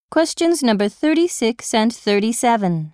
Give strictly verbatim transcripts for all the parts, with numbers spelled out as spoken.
Questions number thirty-six and thirty-seven.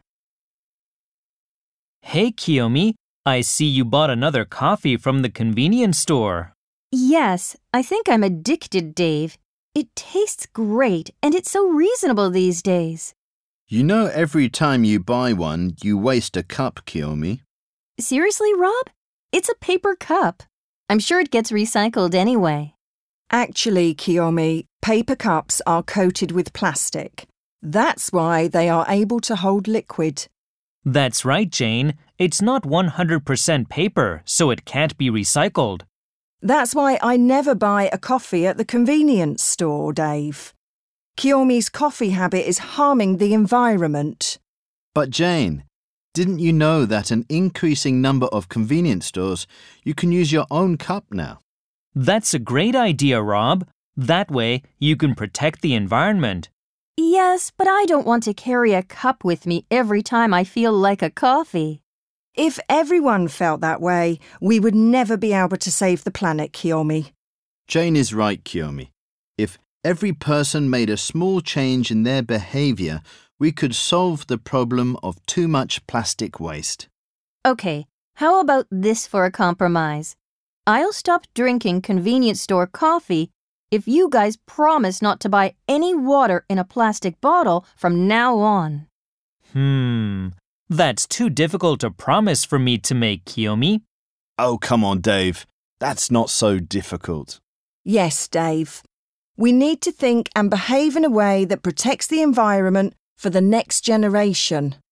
Hey, Kiyomi, I see you bought another coffee from the convenience store. Yes, I think I'm addicted, Dave. It tastes great, and it's so reasonable these days. You know every time you buy one, you waste a cup, Kiyomi. Seriously, Rob? It's a paper cup. I'm sure it gets recycled anyway. Actually, Kiyomi, paper cups are coated with plastic. That's why they are able to hold liquid. That's right, Jane. It's not one hundred percent paper, so it can't be recycled. That's why I never buy a coffee at the convenience store, Dave. Kiyomi's coffee habit is harming the environment. But Jane, didn't you know that an increasing number of convenience stores, you can use your own cup now? That's a great idea, Rob. That way, you can protect the environment. Yes, but I don't want to carry a cup with me every time I feel like a coffee. If everyone felt that way, we would never be able to save the planet, Kiyomi. Jane is right, Kiyomi. If every person made a small change in their behaviour, we could solve the problem of too much plastic waste. Okay, how about this for a compromise? I'll stop drinking convenience store coffee if you guys promise not to buy any water in a plastic bottle from now on. Hmm, that's too difficult to promise for me to make, Kiyomi. Oh, come on, Dave. That's not so difficult. Yes, Dave. We need to think and behave in a way that protects the environment for the next generation.